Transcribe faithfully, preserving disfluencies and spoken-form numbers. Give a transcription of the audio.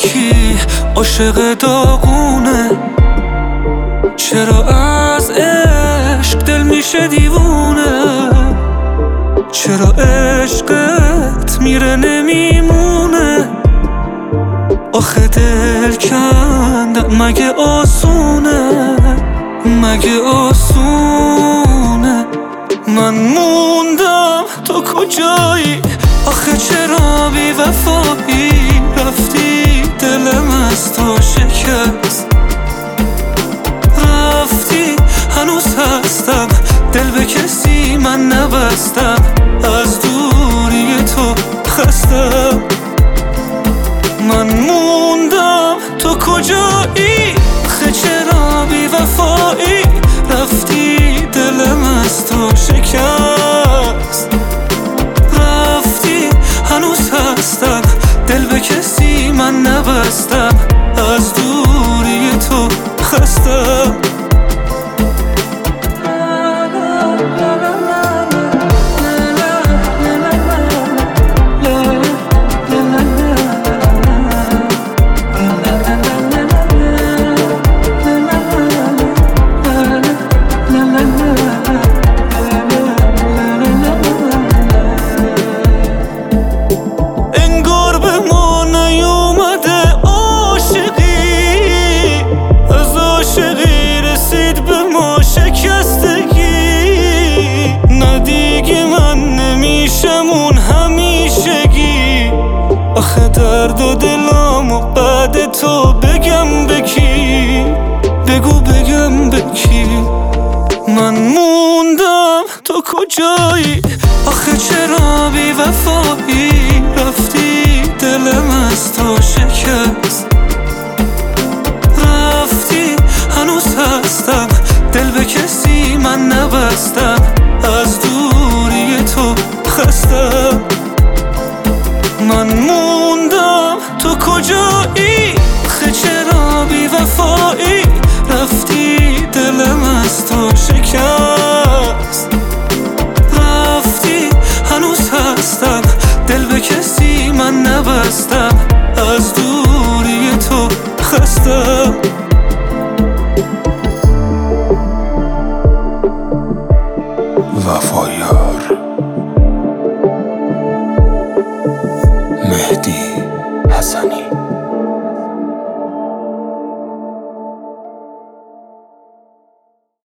کی عاشق داغونه؟ چرا از عشق دل میشه دیوونه؟ چرا عشقت میره نمیمونه؟ آخه دل کندن مگه آسونه؟ مگه آسونه؟ من موندم تو کجایی؟ آخه چرا بی وفایی رفتی؟ دلم از تو شکست رفتی، هنوز هستم دل به کسی من نبستم، از دوری تو خستم. من موندم تو کجایی؟ آخه چرا بی وفایی رفتی؟ دلم از تو شکست رفتی، هنوز هستم دل به کسی من نبستم، از دوری تو خستم. آخه درد و دلامو بعد تو بگم به کی؟ بگو بگم به کی؟ من موندم تو کجایی؟ آخه چرا بی وفایی رفتی؟ دلم از تو شکست رفتی، هنوز هستم دل به کسی من نبستم، از دوری تو خستم. من موندم تو کجایی؟ آخه چرا بی وفایی رفتی؟ دلم از تو شکست رفتی، هنوز هستم دل به کسی من نبستم،